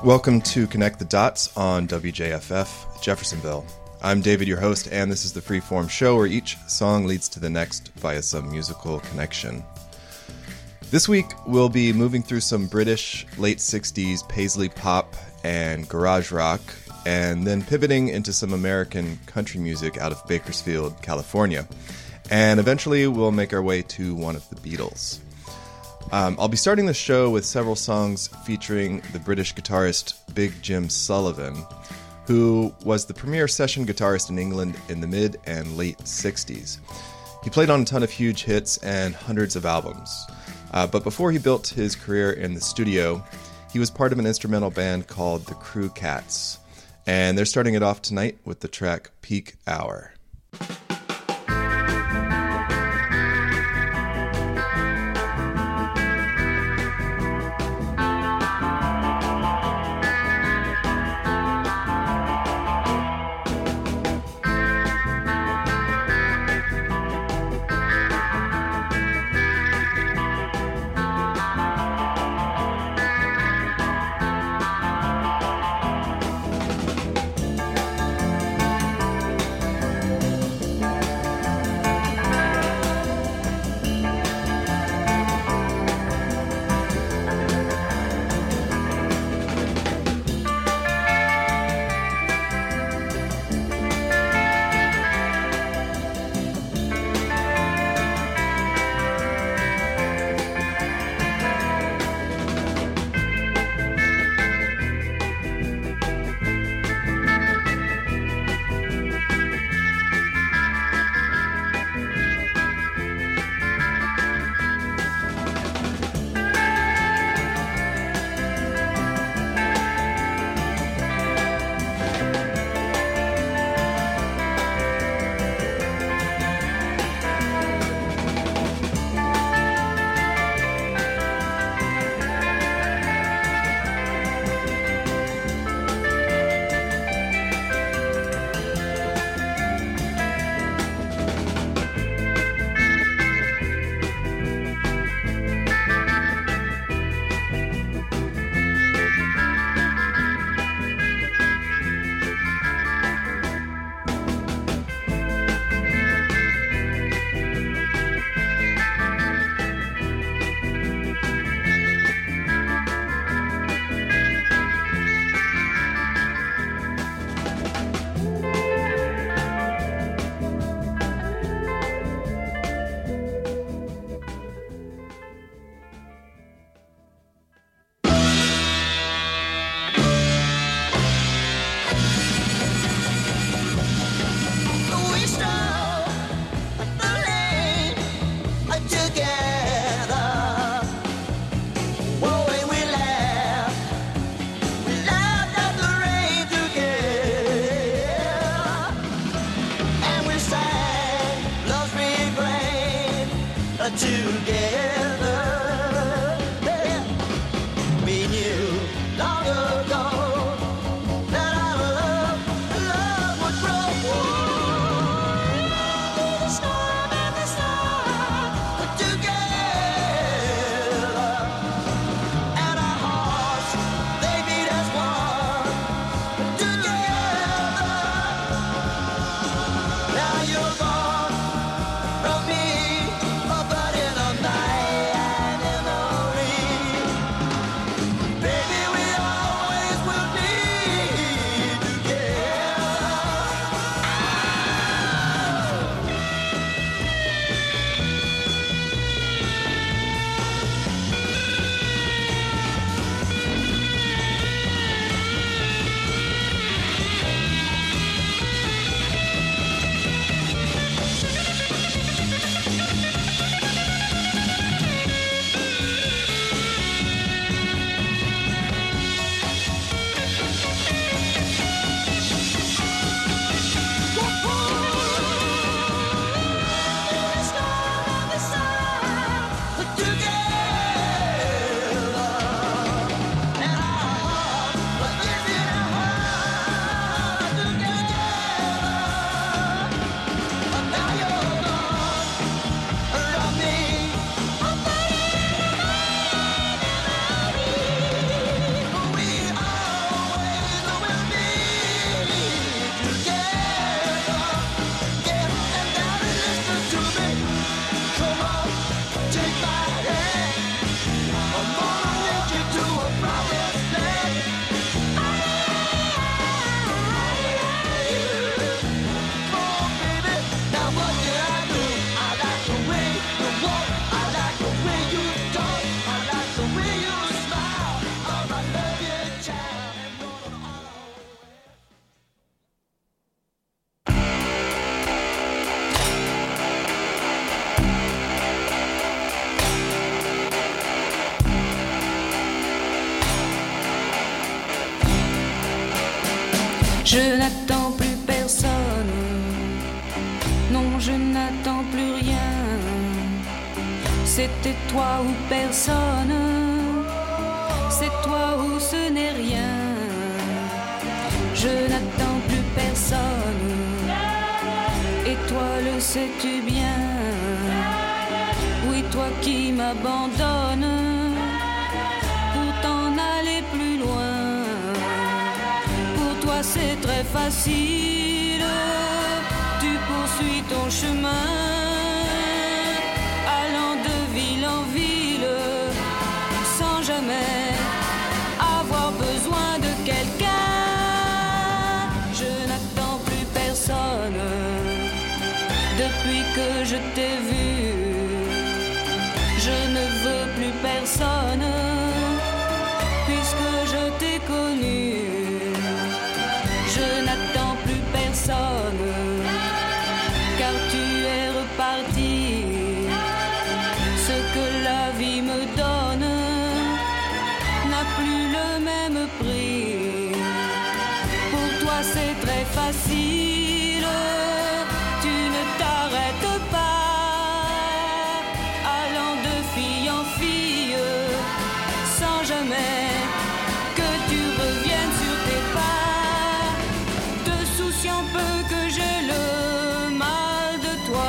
Welcome to Connect the Dots on WJFF Jeffersonville. I'm David, your host, and this is the Freeform show where each song leads to the next via some musical connection. This week, we'll be moving through some British late 60s paisley pop and garage rock, and then pivoting into some American country music out of Bakersfield, California. And eventually, we'll make our way to one of the Beatles. I'll be starting the show with several songs featuring the British guitarist Big Jim Sullivan, who was the premier session guitarist in England in the mid and late 60s. He played on a ton of huge hits and hundreds of albums. But before he built his career in the studio, he was part of an instrumental band called the Crew Cats. And they're starting it off tonight with the track Peak Hour. Now you're gone from me, but in Je n'attends plus personne, non je n'attends plus rien. C'était toi ou personne, c'est toi ou ce n'est rien. Je n'attends plus personne, et toi le sais-tu bien. Oui, toi qui m'abandonnes pour t'en aller plus loin. Pour toi c'est très facile, tu poursuis ton chemin, allant de ville en ville, sans jamais avoir besoin de quelqu'un. Je n'attends plus personne depuis que je t'ai vu. Je ne veux plus personne puisque je t'ai connu. Je n'attends plus personne car tu es reparti. Ce que la vie me donne n'a plus le même prix. Pour toi c'est très facile, tu ne t'arrêtes pas, allant de fille en fille, sans jamais que tu reviennes sur tes pas, te souciant peu que j'ai le mal de toi.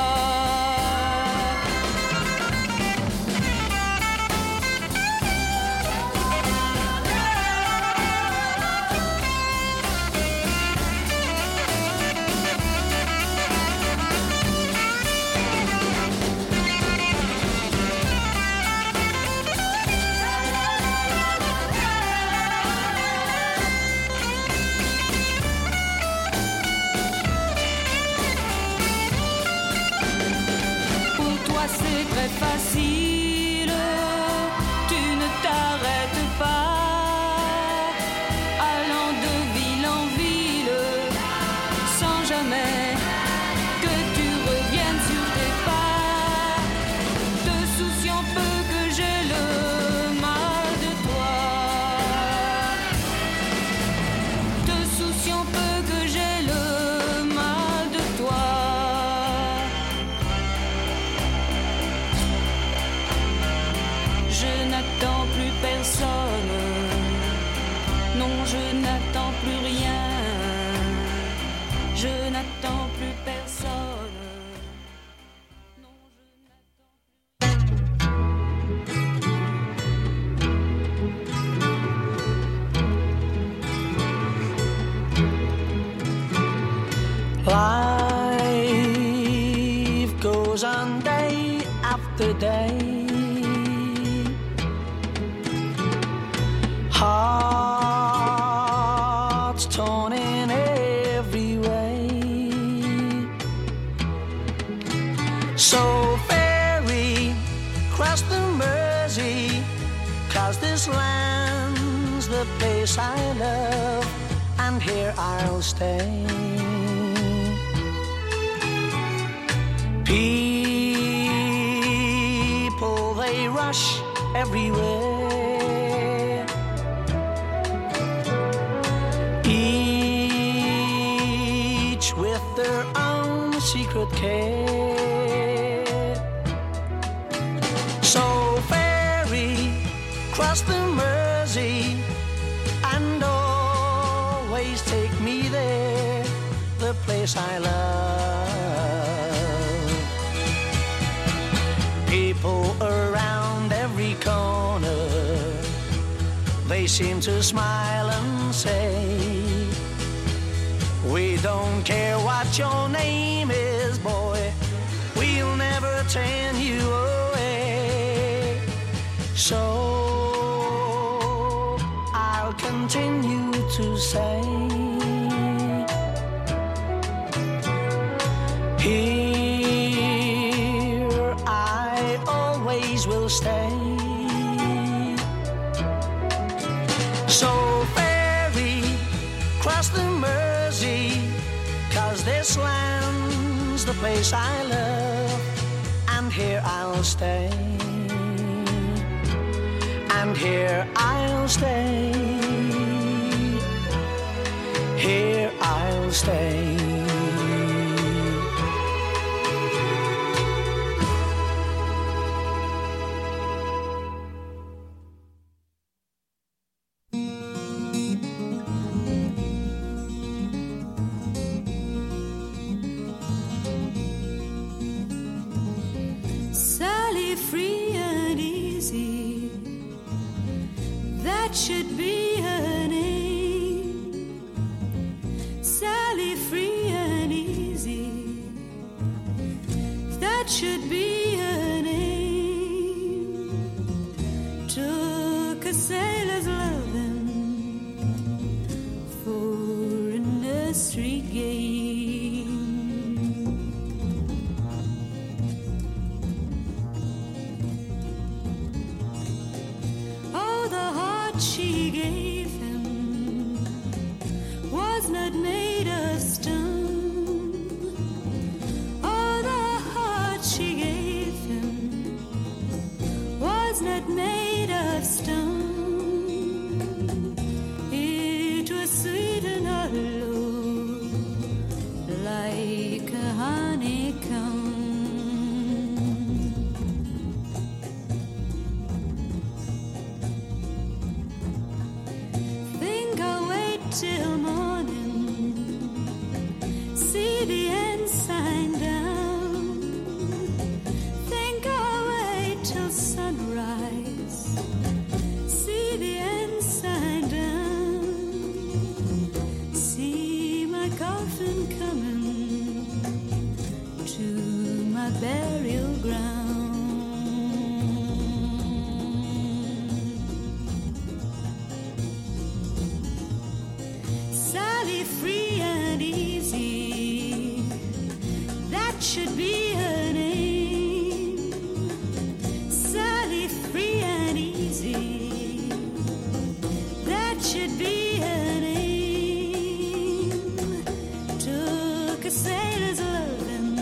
C'est très facile, tu ne t'arrêtes pas, allant de ville en ville, sans jamais que tu reviennes sur tes pas, te souciant peu que j'ai le mal de toi, te souciant peu que j'ai le mal de toi. Je n'attends plus personne, non je n'attends plus rien. Je n'attends plus personne, non je n'attends plus. Life goes on day after day. Hearts torn in every way. So ferry, cross the Mersey, 'cause this land's the place I love, and here I'll stay. People, they rush everywhere. With their own secret care. So ferry, cross the Mersey, and always take me there, the place I love. People around every corner, they seem to smile and say, we don't care what your name is, boy, we'll never turn you away. So I'll continue to say, here I always will stay. So ferry, cross the Mersey, 'cause this land's the place I love, and here I'll stay, and here I'll stay, here I stay. Sally, free and easy, that should be her name. Sally, free and easy, that should be her name. Took a sailor's loving for a nursery game. Oh, the heart she gave him was not made of stone. Oh, the heart she gave him was not made of stone. It was sweet and hollow, like a honeycomb. Think I'll wait till morning, see the ensign down. Think I'll wait till sunrise, see the ensign down. See my coffin coming to my burial ground. Sally, free and easy, that should be her name. Sally, free and easy, that should be her name. Took a sailor's loving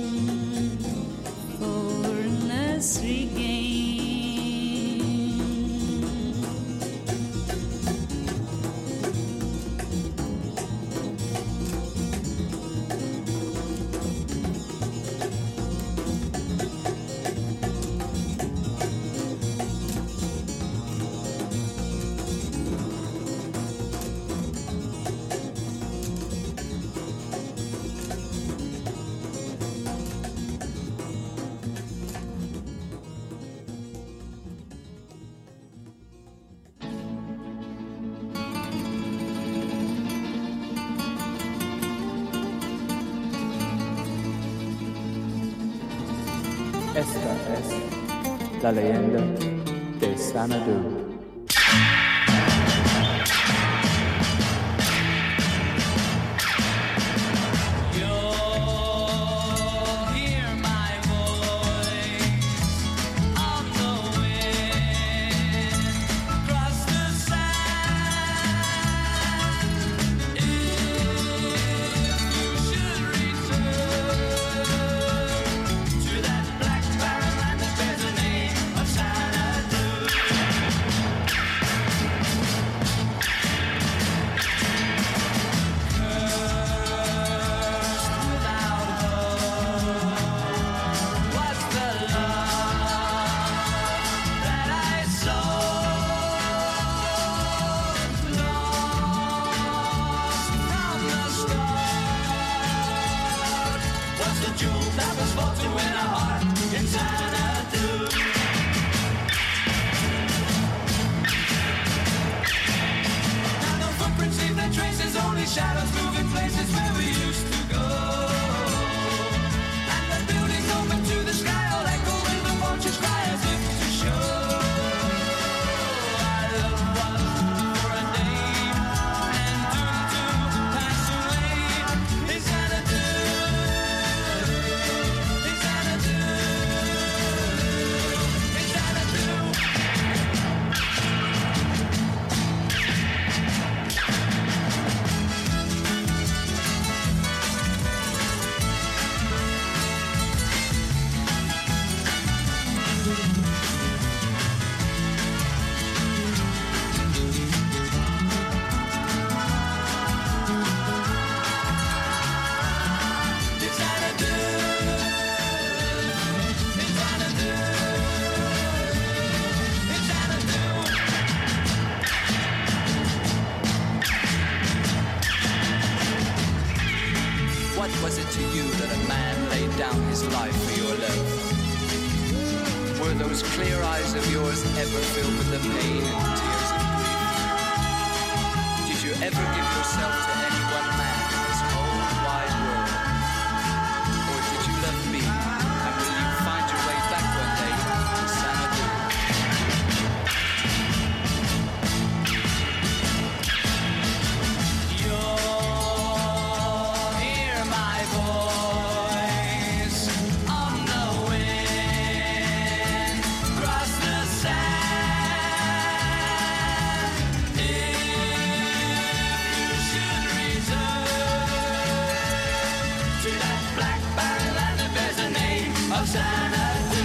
for a nursery game. Esta es la leyenda de Xanadu. Shadows moving places where we used to go. And the buildings open to the sky, all echo when the vultures cry as if to show our love was for a day and doomed to pass away. Is Xanadu, is Xanadu, is Xanadu. What was it to you that a man laid down his life for your love? Were those clear eyes of yours ever filled with the pain and tears of grief? Did you ever give yourself to any one man in this whole wide world? Or did you love me, and will you find your way back one day to Xanadu? You'll hear my voice on the wind, across the sand. If you should return to that black battle land that bears the name of Xanadu.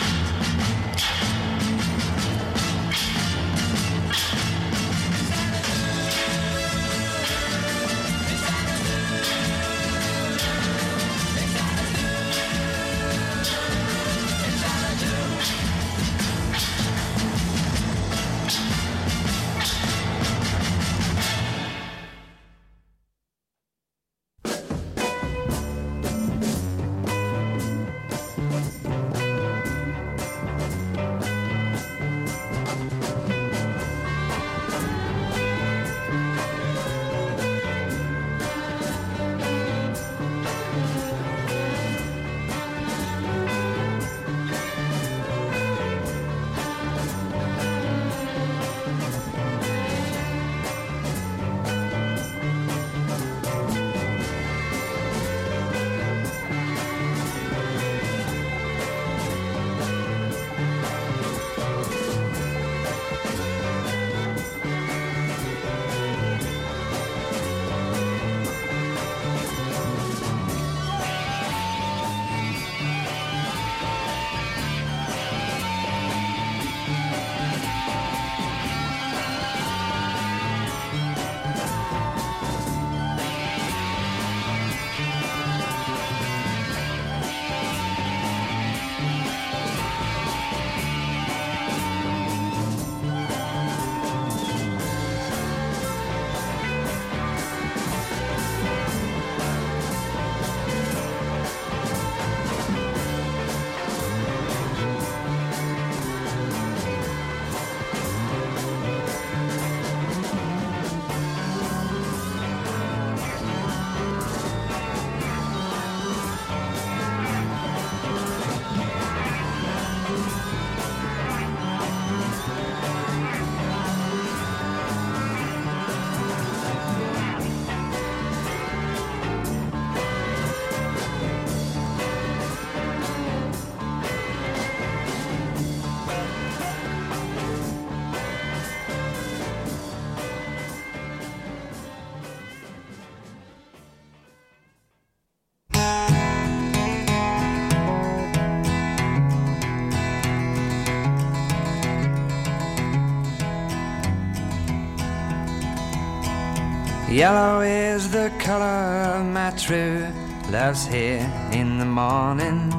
Yellow is the color of my true love's hair. In the morning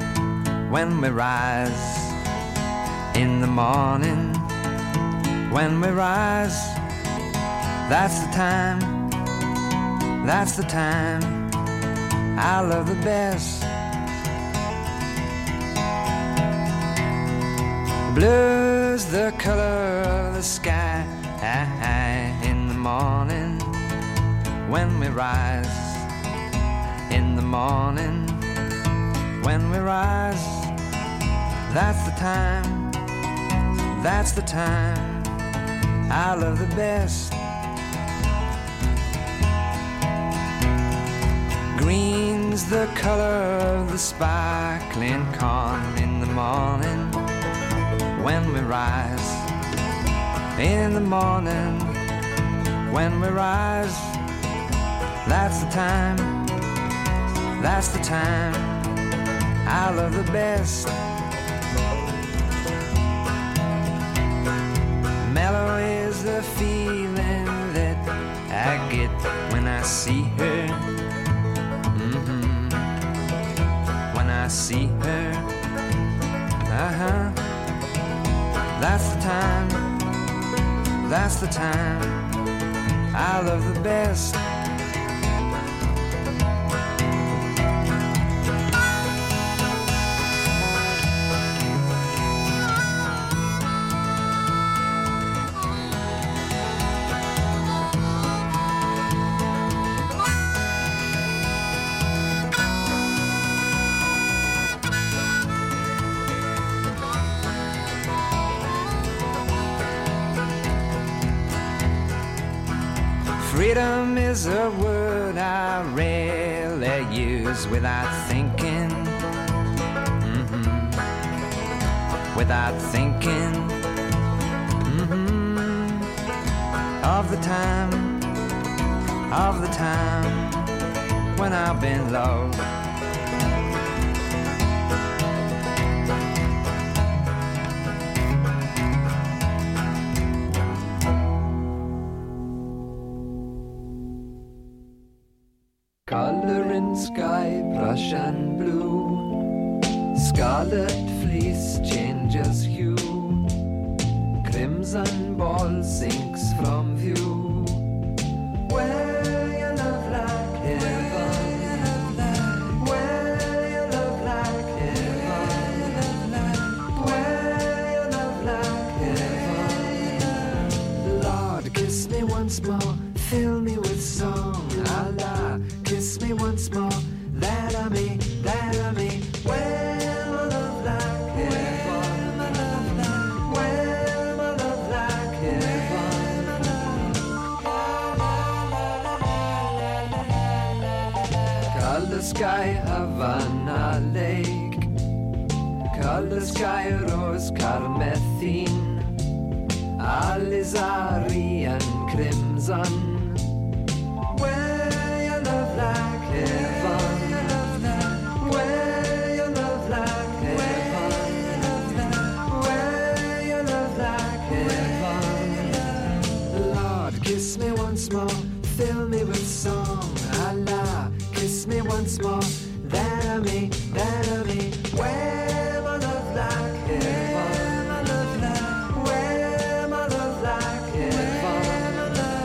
when we rise, in the morning when we rise, that's the time, that's the time I love the best. Blue's the color of the sky in the morning when we rise, in the morning when we rise, that's the time, that's the time I love the best. Green's the color of the sparkling corn in the morning when we rise, in the morning when we rise, that's the time, that's the time I love the best. Mellow is the feeling that I get when I see her, when I see her, that's the time, that's the time I love the best. Freedom is a word I rarely use without thinking. Without thinking. Of the time when I've been low. Color in sky, brush and blue. Scarlet fleece changes hue. Crimson ball sinks from view. Where you love like heaven. Where you love like heaven. Where you love like heaven. Lord, kiss me once more, fill me with song. Allah, kiss me once more, that I may, that I may. Where my love like heaven. Where my love like heaven. Color sky, Havana Lake. Color sky, rose carmethine. Alizari and crimson. Where you love like heaven. Where you love like heaven. Where you love like heaven. Lord, kiss me once more, fill me with song. Allah, kiss me once more, that I may, that I may. Where my love like heaven. Where my love like heaven.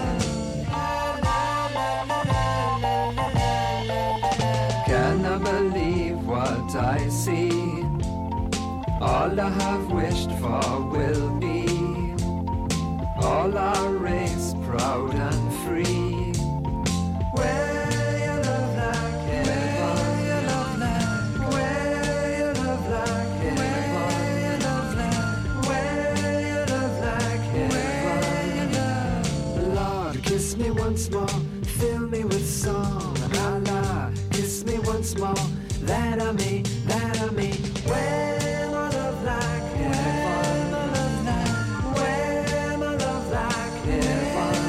Can I believe what I see? All I have wished for will be. All our race proud and free. Where you love like heaven. Where you love like heaven. Where you love like heaven. Lord, kiss me once more, fill me with song. Allah, kiss me once more, that I may, that I may. Where my love like heaven. Where my love like heaven.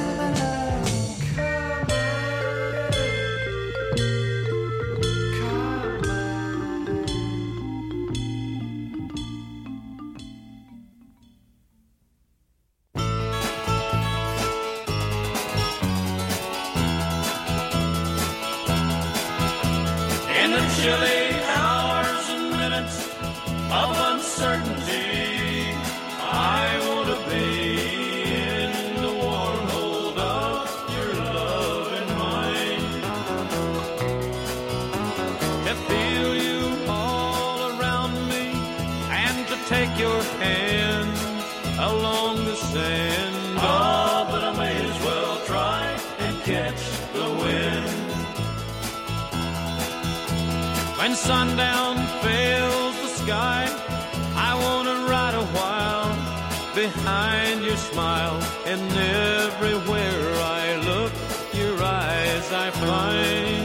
Come In the chilly hours and minutes of uncertainty, I want to be in the warm hold of your love and mine. To feel you all around me and to take your hand along the sand. Oh, but I may as well try and catch the wind. When sundown fills the sky, I want to ride a while behind your smile. And everywhere I look, your eyes I find.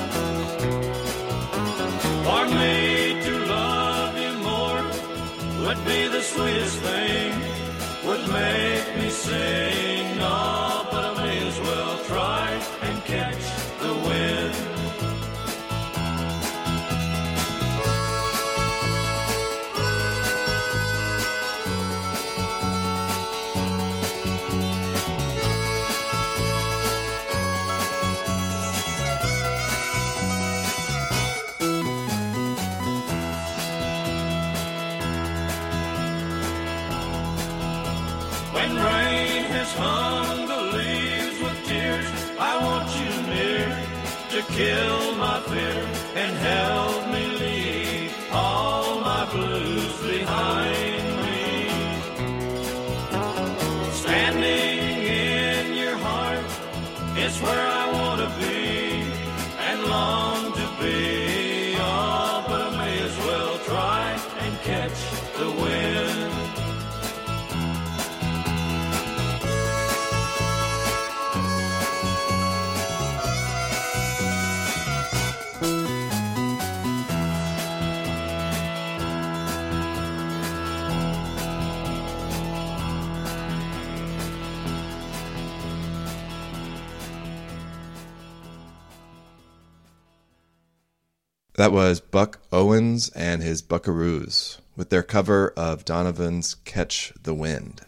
For me to love you more would be the sweetest thing, would make me sing. Oh, but I may as well try and catch the wind. When rain has hung the leaves with tears, I want you near to kill my fear and help me leave all my blues behind me. Standing in your heart is where I want to be and long to be. Oh, but I may as well try and catch the wind. That was Buck Owens and his Buckaroos with their cover of Donovan's Catch the Wind.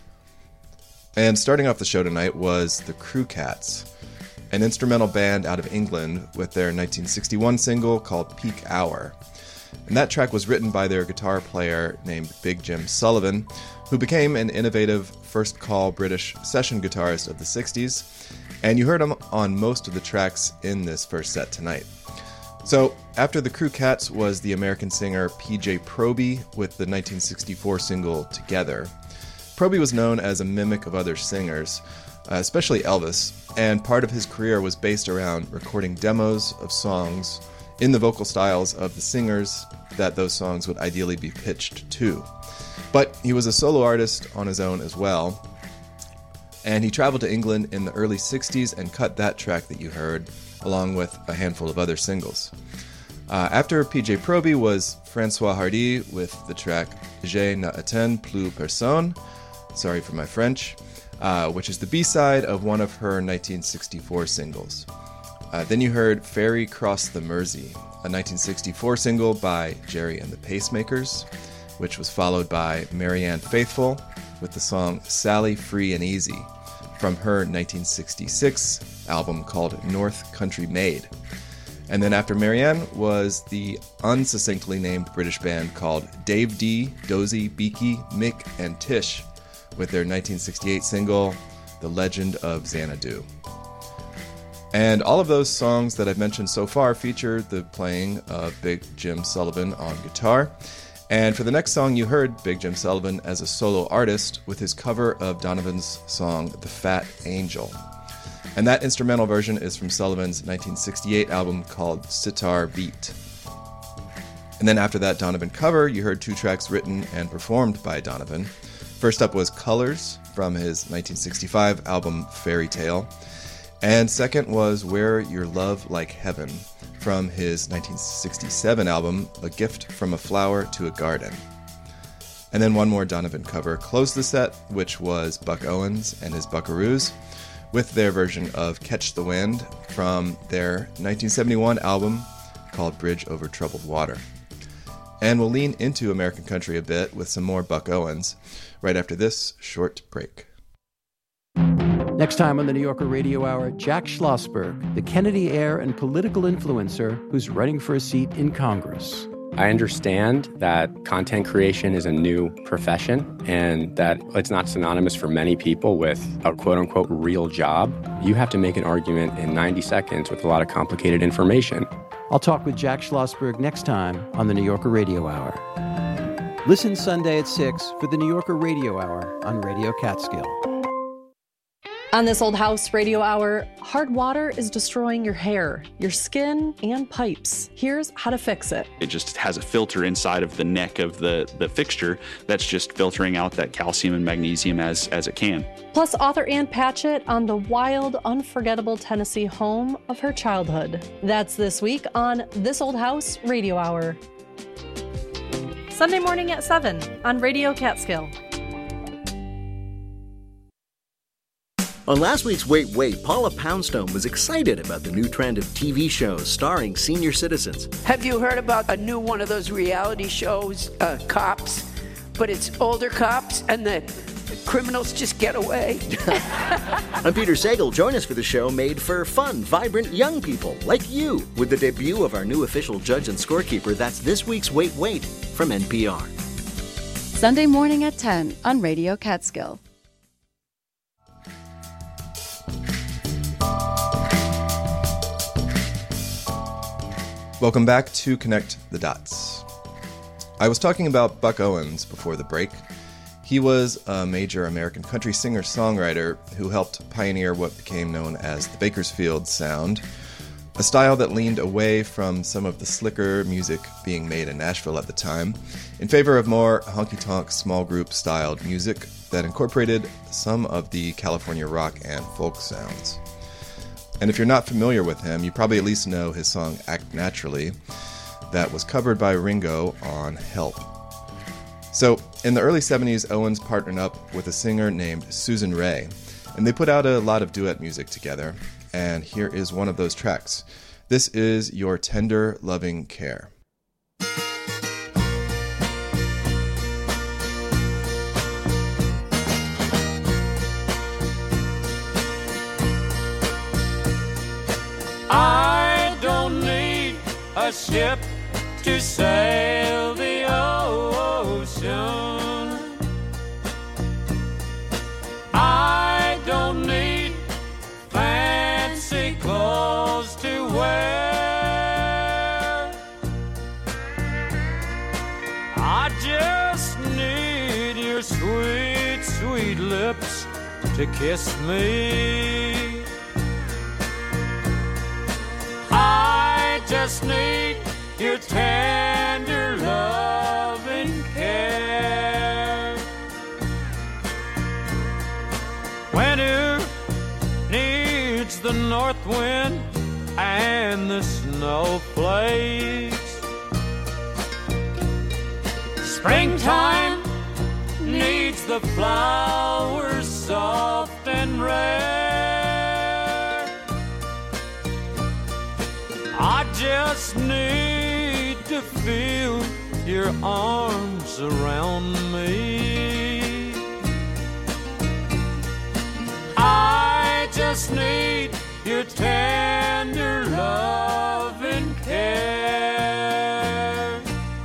And starting off the show tonight was the Crew Cats, an instrumental band out of England with their 1961 single called Peak Hour. And that track was written by their guitar player named Big Jim Sullivan, who became an innovative first-call British session guitarist of the 60s, and you heard him on most of the tracks in this first set tonight. So, after the Crew Cats was the American singer P.J. Proby with the 1964 single Together. Proby was known as a mimic of other singers, especially Elvis, and part of his career was based around recording demos of songs in the vocal styles of the singers that those songs would ideally be pitched to. But he was a solo artist on his own as well, and he traveled to England in the early 60s and cut that track that you heard, along with a handful of other singles. After P.J. Proby was François Hardy with the track Je n'attends plus personne, sorry for my French, which is the B-side of one of her 1964 singles. Then you heard Ferry Cross the Mersey, a 1964 single by Jerry and the Pacemakers, which was followed by Marianne Faithfull with the song Sally Free and Easy from her 1966 album called North Country Made. And then after Marianne was the unsuccinctly named British band called Dave D, Dozy, Beaky, Mick, and Tish with their 1968 single The Legend of Xanadu. And all of those songs that I've mentioned so far feature the playing of Big Jim Sullivan on guitar. And for the next song, you heard Big Jim Sullivan as a solo artist with his cover of Donovan's song The Fat Angel. And that instrumental version is from Sullivan's 1968 album called Sitar Beat. And then after that Donovan cover, you heard two tracks written and performed by Donovan. First up was Colors from his 1965 album Fairy Tale. And second was Wear Your Love Like Heaven from his 1967 album, A Gift from a Flower to a Garden. And then one more Donovan cover closed the set, which was Buck Owens and his Buckaroos, with their version of Catch the Wind from their 1971 album called Bridge Over Troubled Water. And we'll lean into American country a bit with some more Buck Owens right after this short break. Next time on the New Yorker Radio Hour, Jack Schlossberg, the Kennedy heir and political influencer who's running for a seat in Congress. I understand that content creation is a new profession and that it's not synonymous for many people with a quote-unquote real job. You have to make an argument in 90 seconds with a lot of complicated information. I'll talk with Jack Schlossberg next time on the New Yorker Radio Hour. Listen Sunday at 6 for the New Yorker Radio Hour on Radio Catskill. On This Old House Radio Hour, hard water is destroying your hair, your skin, and pipes. Here's how to fix it. It just has a filter inside of the neck of the fixture that's just filtering out that calcium and magnesium as it can. Plus, author Ann Patchett on the wild, unforgettable Tennessee home of her childhood. That's this week on This Old House Radio Hour. Sunday morning at 7 on Radio Catskill. On last week's Wait, Paula Poundstone was excited about the new trend of TV shows starring senior citizens. Have you heard about a new one of those reality shows, Cops? But it's older cops and the criminals just get away. I'm Peter Sagal. Join us for the show made for fun, vibrant young people like you with the debut of our new official judge and scorekeeper. That's this week's Wait from NPR. Sunday morning at 10 on Radio Catskill. Welcome back to Connect the Dots. I was talking about Buck Owens before the break. He was a major American country singer-songwriter who helped pioneer what became known as the Bakersfield sound, a style that leaned away from some of the slicker music being made in Nashville at the time, in favor of more honky-tonk small group-styled music that incorporated some of the California rock and folk sounds. And if you're not familiar with him, you probably at least know his song Act Naturally that was covered by Ringo on Help. So, in the early 70s, Owens partnered up with a singer named Susan Rae, and they put out a lot of duet music together, and here is one of those tracks. This is Your Tender Loving Care. I don't need a ship to sail the ocean. I don't need fancy clothes to wear. I just need your sweet, sweet lips to kiss me. I just need your tender love and care. Winter needs the north wind and the snowflakes. Springtime needs the flowers soft and rare. I just need to feel your arms around me. I just need your tender love and care.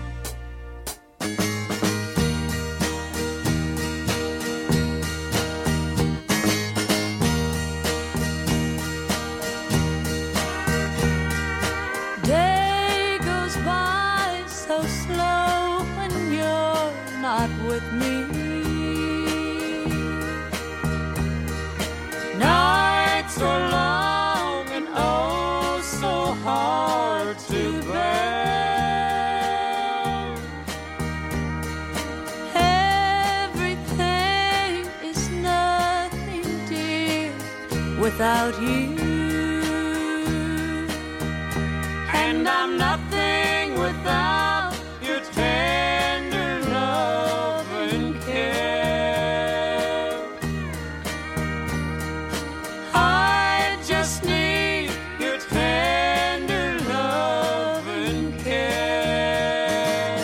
Day goes by so slow when you're not with me. Nights are long and oh so hard to bear. Everything is nothing, dear, without you. And I'm nothing without your tender love and care. I just need your tender love and care.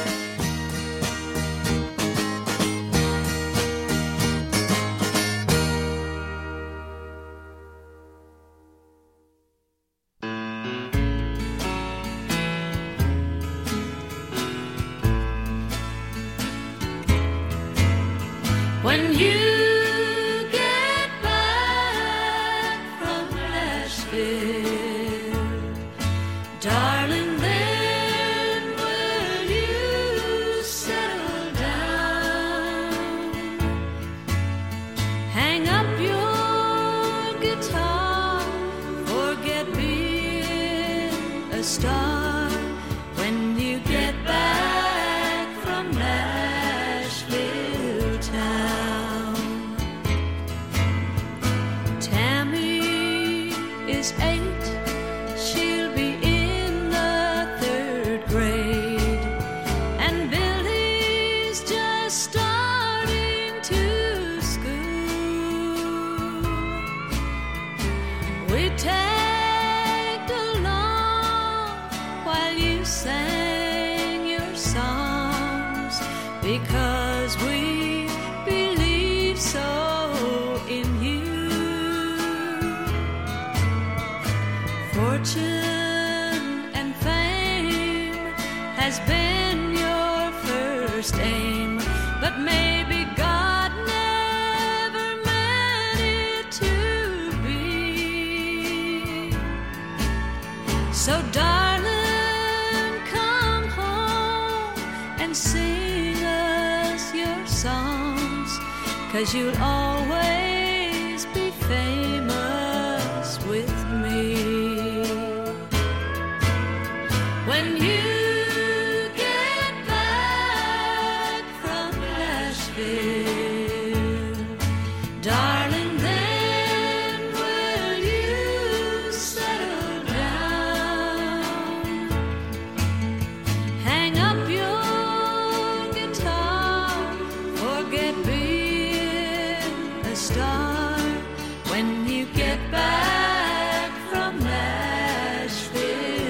When you get back from Nashville, darling, then will you settle down? Hang up your guitar, forget being a star. When you get back from Nashville town, Tammy is 8, she'll be in the 3rd grade, and Billy's just starting to school. We tagged along while you sang your songs, because we believe so in you. Fortune and fame has been your first aim, but maybe God never meant it to be. So darling, come home and sing us your songs, 'cause you'll always be famous with me. When you get back from Nashville, darling, then will you settle down? Hang up your guitar, forget being a star. When you get back from Nashville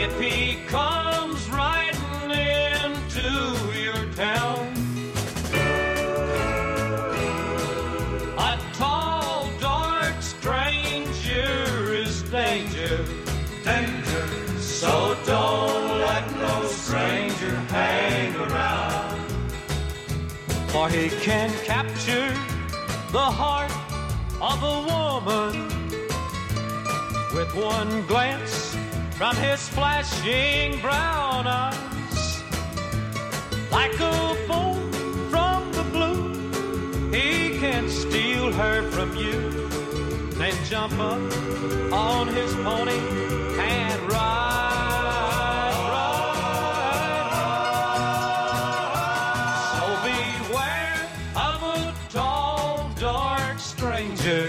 if he comes riding into your town. A tall, dark stranger is danger, danger. So don't let no stranger hang around. For he can capture the heart of a woman with one glance from his flashing brown eyes. Like a bolt from the blue, he can steal her from you, then jump up on his pony and ride, ride, ride. So beware of a tall, dark stranger.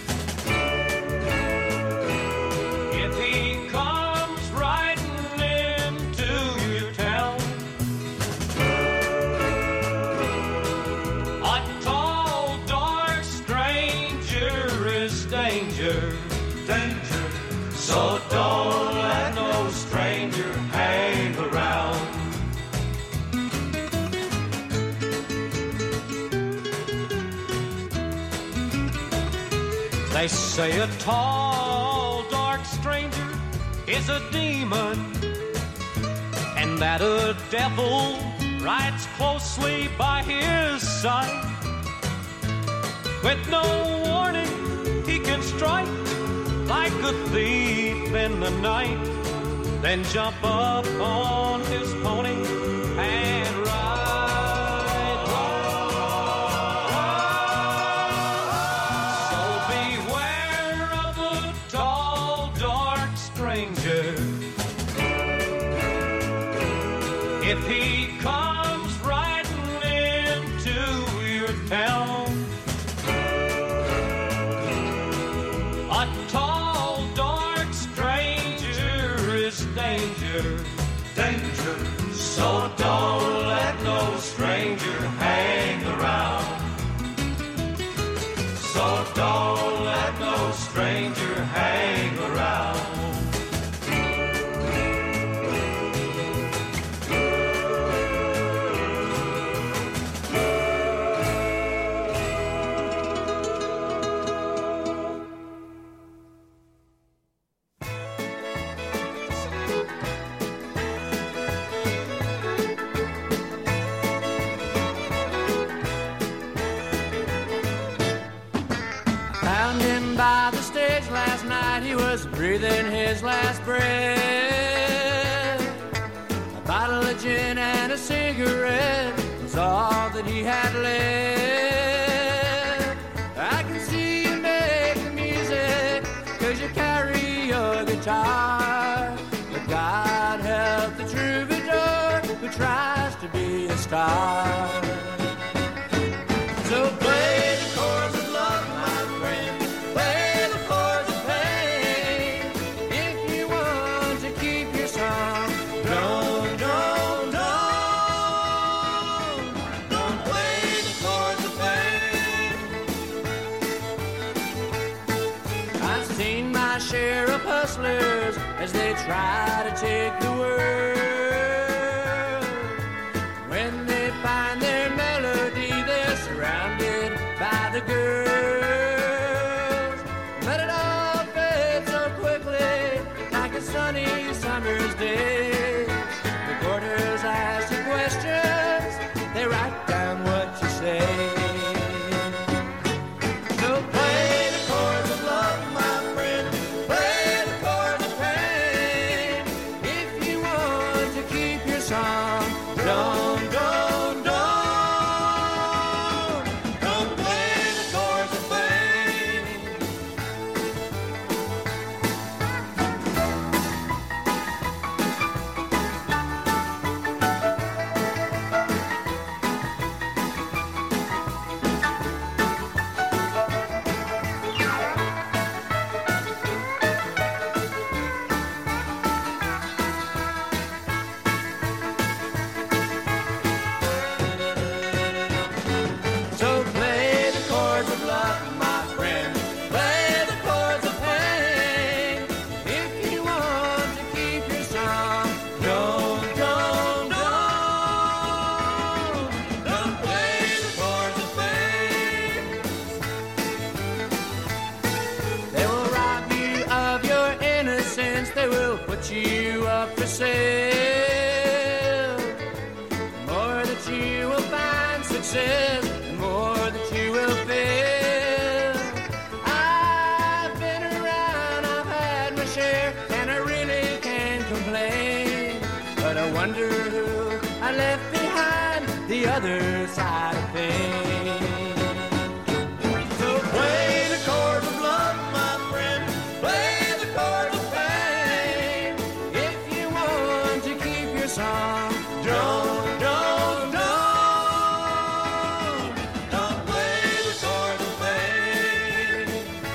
So don't let no stranger hang around. They say a tall, dark stranger is a demon, and that a devil rides closely by his side. With no warning, he can strike like a thief in the night, then jump up on his pony and ride, ride, ride. So beware of a tall, dark stranger. If he comes riding into your town, a tall, dark stranger is danger, danger. So don't let no stranger hang around. So don't let no stranger hang around. By the stage last night, he was breathing his last breath. A bottle of gin and a cigarette was all that he had left. I can see you make the music 'cause you carry your guitar, but God help the troubadour who tries to be a star. So play the chords of love, my friend. Play the chords of pain. If you want to keep your song, don't play the chords of pain. I've seen my share of hustlers as they try to take the world. When they find their melody, they're surrounded by the girls. But it all fades so quickly, like a sunny summer's day. Reporters ask you questions, they write down what you say. So play the chords of love, my friend. Play the chords of pain. If you yourself. The more that you will find success, the more that you will fail. I've been around, I've had my share, and I really can't complain. But I wonder who I left behind the other side of things. So play the chord of love, my friend. Play the chord of pain. If you want to keep your song, don't play the chord of pain.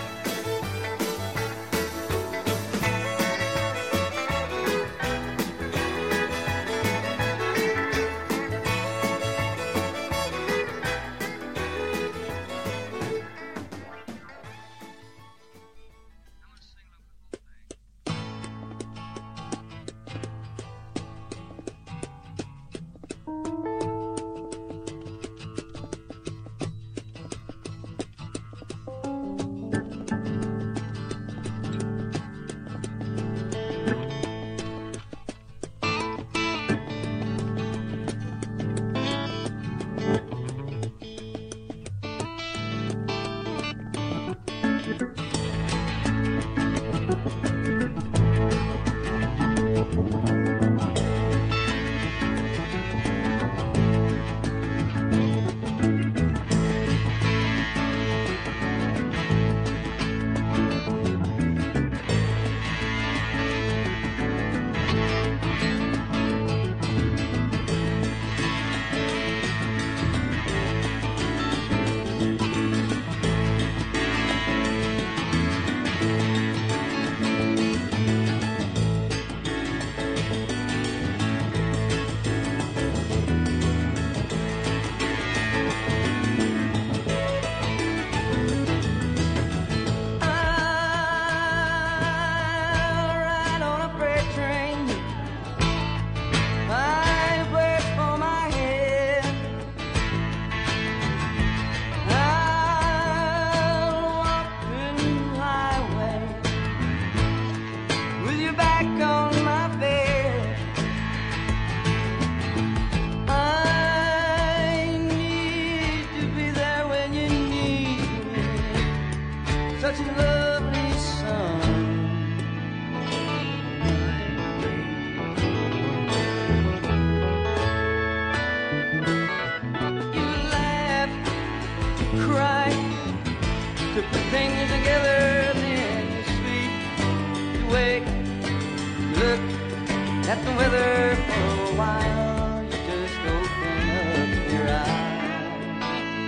at the weather for a while. You just open up your eyes,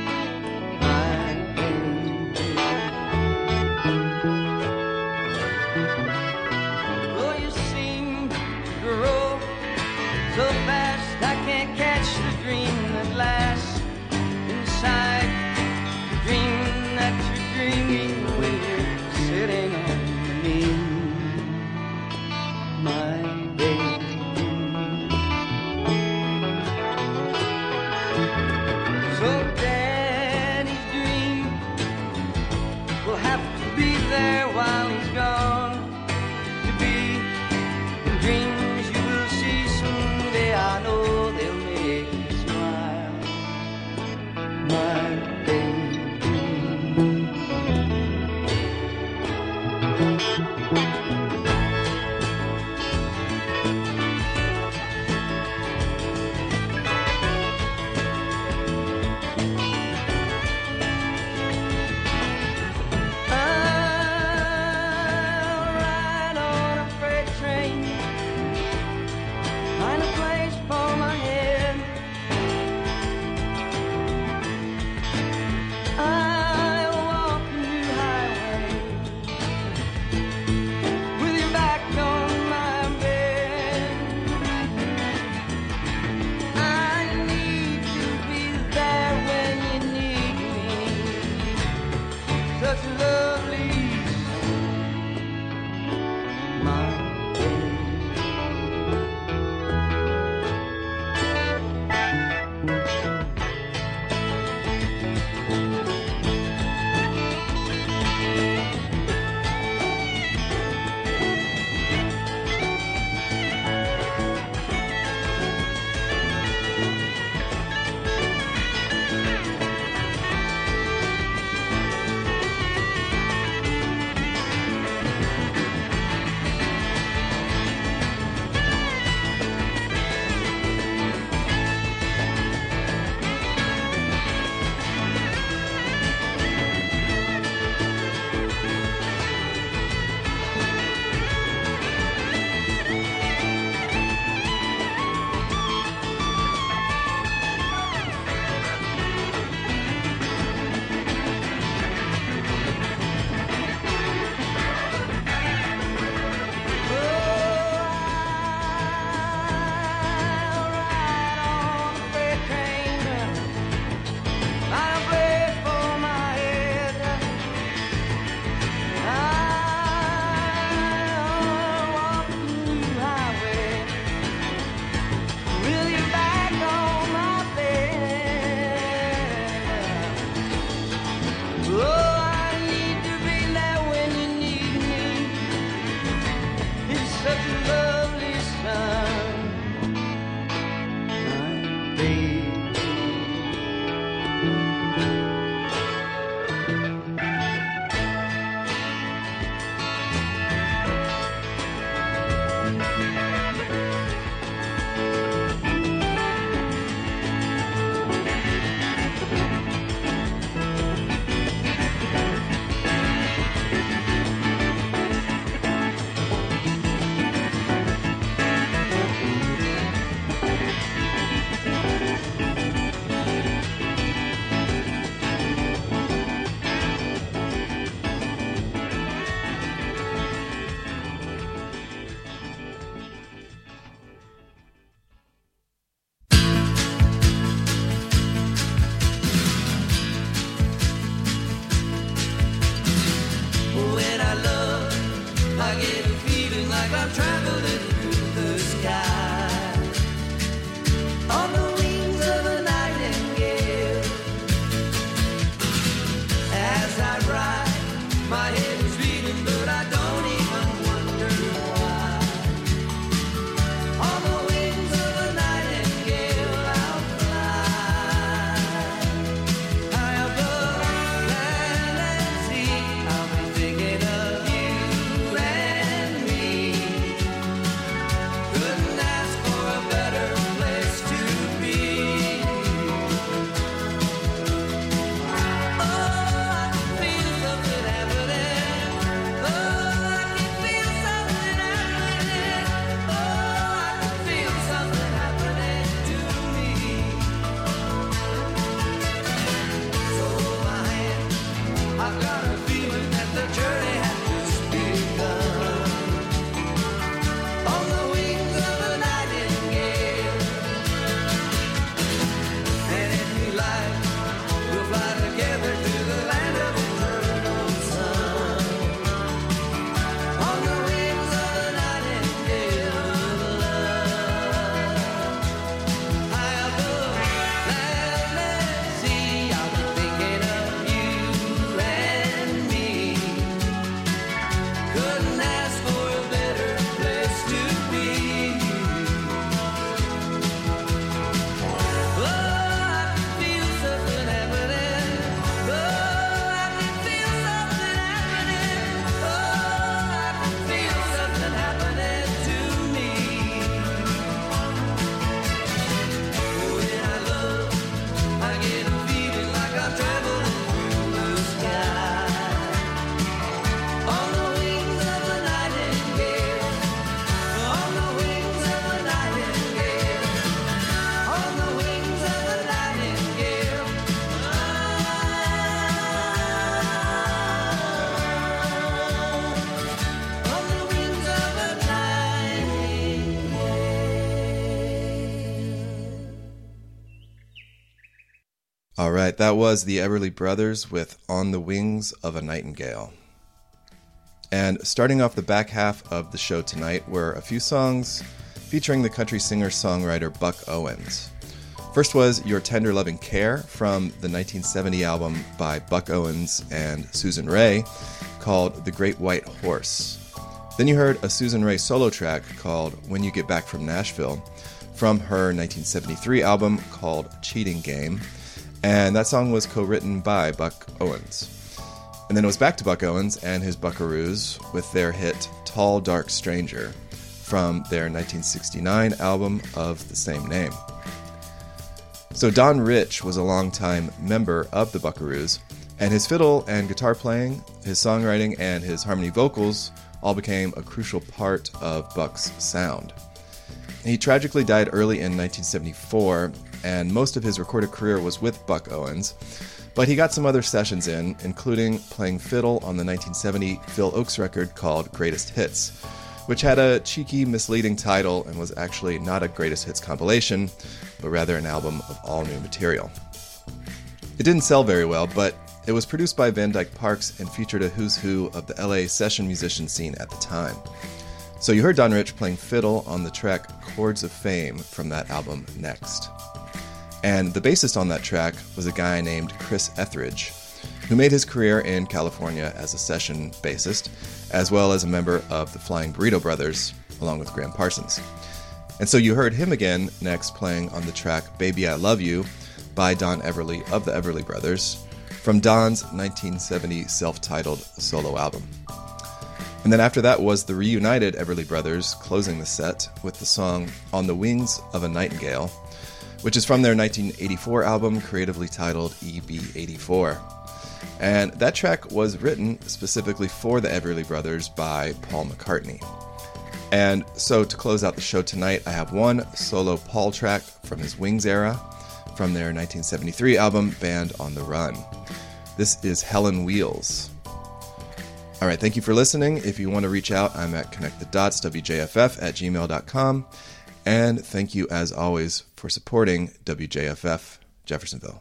my baby. Oh, you seem to grow so fast, I can't catch the dream that lasts inside the dream that you're dreaming when you're sitting on me, my baby. So Daddy's dream will have to be there while he's gone. To be in dreams you will see someday, I know. All right, that was the Everly Brothers with On the Wings of a Nightingale. And starting off the back half of the show tonight were a few songs featuring the country singer-songwriter Buck Owens. First was Your Tender Loving Care from the 1970 album by Buck Owens and Susan Rae called The Great White Horse. Then you heard a Susan Rae solo track called When You Get Back from Nashville from her 1973 album called Cheating Game, and that song was co-written by Buck Owens. And then it was back to Buck Owens and his Buckaroos with their hit Tall Dark Stranger from their 1969 album of the same name. So Don Rich was a longtime member of the Buckaroos, and his fiddle and guitar playing, his songwriting, and his harmony vocals all became a crucial part of Buck's sound. He tragically died early in 1974, and most of his recorded career was with Buck Owens, but he got some other sessions in, including playing fiddle on the 1970 Phil Ochs record called Greatest Hits, which had a cheeky, misleading title and was actually not a Greatest Hits compilation, but rather an album of all new material. It didn't sell very well, but it was produced by Van Dyke Parks and featured a who's who of the LA session musician scene at the time. So you heard Don Rich playing fiddle on the track Chords of Fame from that album Next. And the bassist on that track was a guy named Chris Etheridge, who made his career in California as a session bassist, as well as a member of the Flying Burrito Brothers, along with Graham Parsons. And so you heard him again next playing on the track Baby I Love You by Don Everly of the Everly Brothers from Don's 1970 self-titled solo album. And then after that was the reunited Everly Brothers closing the set with the song On the Wings of a Nightingale, which is from their 1984 album creatively titled EB84. And that track was written specifically for the Everly Brothers by Paul McCartney. And so to close out the show tonight, I have one solo Paul track from his Wings era from their 1973 album Band on the Run. This is Helen Wheels. All right, thank you for listening. If you want to reach out, I'm at connectthedotswjff@gmail.com. And thank you, as always, for supporting WJFF Jeffersonville.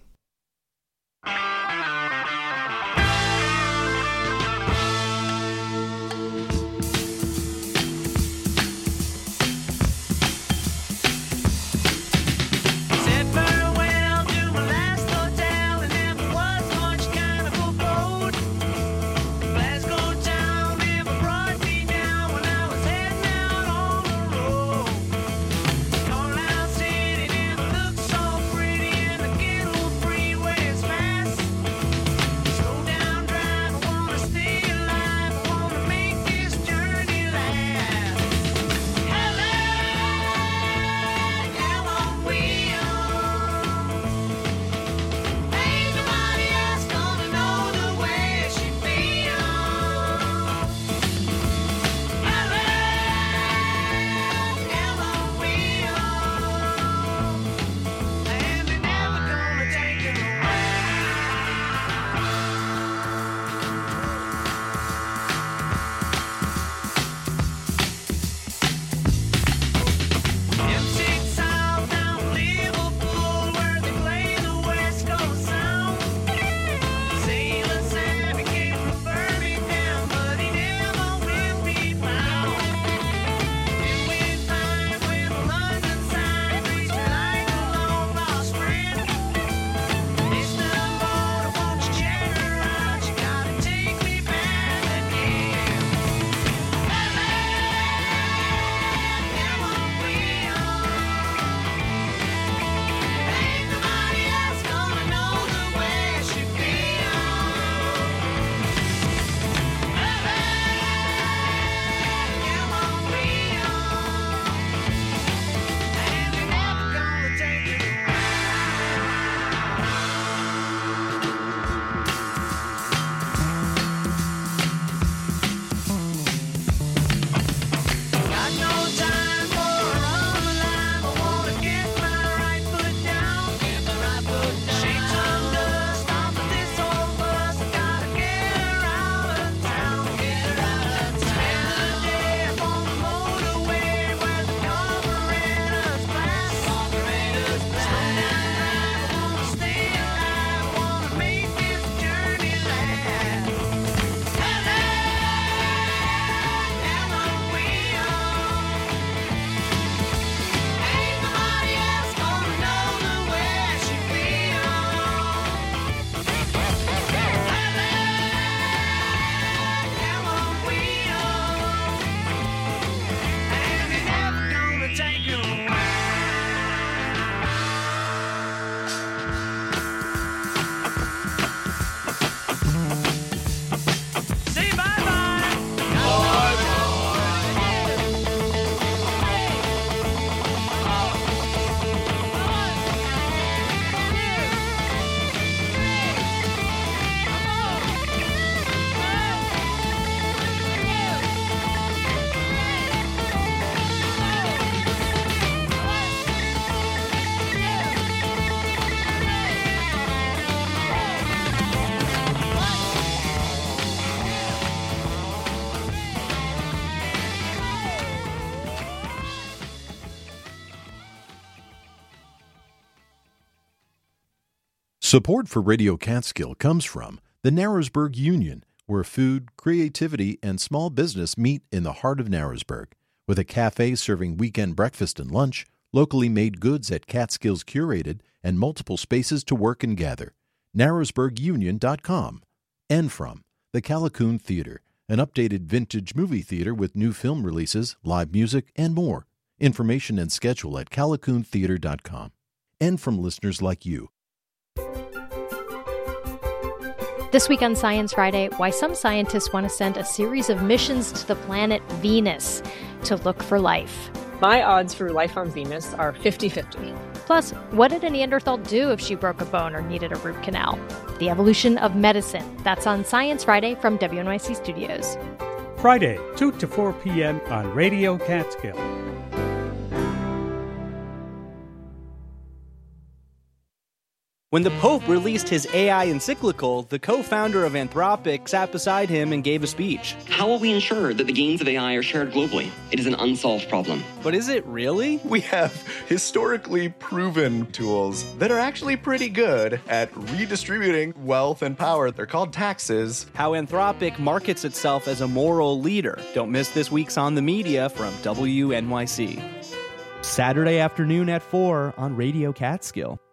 All out sitting in the look so pretty in the ghetto. Support for Radio Catskill comes from the Narrowsburg Union, where food, creativity, and small business meet in the heart of Narrowsburg, with a cafe serving weekend breakfast and lunch, locally made goods at Catskills Curated, and multiple spaces to work and gather. NarrowsburgUnion.com. And from the Callicoon Theater, an updated vintage movie theater with new film releases, live music, and more. Information and schedule at CallicoonTheater.com. And from listeners like you. This week on Science Friday, why some scientists want to send a series of missions to the planet Venus to look for life. My odds for life on Venus are 50-50. Plus, what did a Neanderthal do if she broke a bone or needed a root canal? The evolution of medicine. That's on Science Friday from WNYC Studios. Friday, 2 to 4 p.m. on Radio Catskill. When the Pope released his AI encyclical, the co-founder of Anthropic sat beside him and gave a speech. How will we ensure that the gains of AI are shared globally? It is an unsolved problem. But is it really? We have historically proven tools that are actually pretty good at redistributing wealth and power. They're called taxes. How Anthropic markets itself as a moral leader. Don't miss this week's On the Media from WNYC. Saturday afternoon at 4 on Radio Catskill.